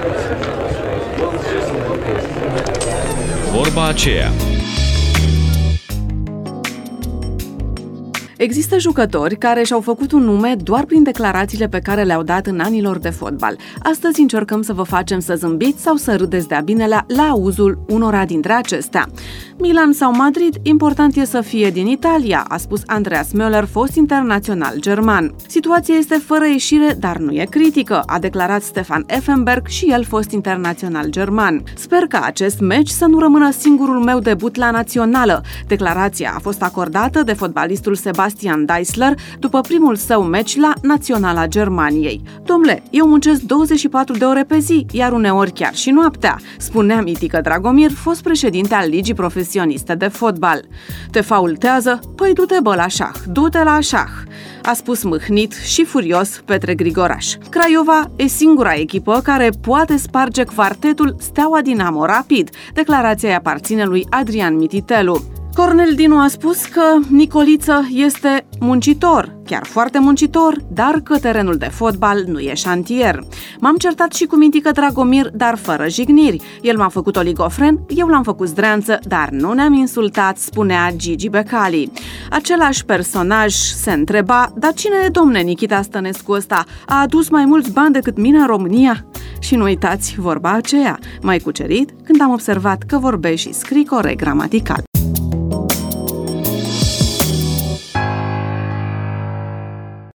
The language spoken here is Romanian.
Vorba aceea. Există jucători care și-au făcut un nume doar prin declarațiile pe care le-au dat în anii lor de fotbal. Astăzi încercăm să vă facem să zâmbiți sau să râdeți de-a binelea la auzul unora dintre acestea. Milan sau Madrid, important e să fie din Italia, a spus Andreas Möller, fost internațional german. Situația este fără ieșire, dar nu e critică, a declarat Stefan Effenberg, și el fost internațional german. Sper ca acest meci să nu rămână singurul meu debut la națională. Declarația a fost acordată de fotbalistul Sebastian Deisler după primul său meci la Naționala Germaniei. Dom'le, eu muncesc 24 de ore pe zi, iar uneori chiar și noaptea, spunea Mitică Dragomir, fost președinte al Ligii Profesioniste de Fotbal. Te faultează? Păi du-te bă la șah, du-te la șah, a spus mâhnit și furios Petre Grigoraș. Craiova e singura echipă care poate sparge quartetul Steaua Dinamo Rapid. Declarația îi aparține lui Adrian Mititelu. Cornel Dinu a spus că Nicoliță este muncitor, chiar foarte muncitor, dar că terenul de fotbal nu e șantier. M-am certat și cu Mitică Dragomir, dar fără jigniri. El m-a făcut oligofren, eu l-am făcut zdreanță, dar nu ne-am insultat, spunea Gigi Becali. Același personaj se întreba, dar cine e domne Nikita Stănescu ăsta? A adus mai mulți bani decât mine în România? Și nu uitați vorba aceea, m-ai cucerit când am observat că vorbești și scrii corect gramatical.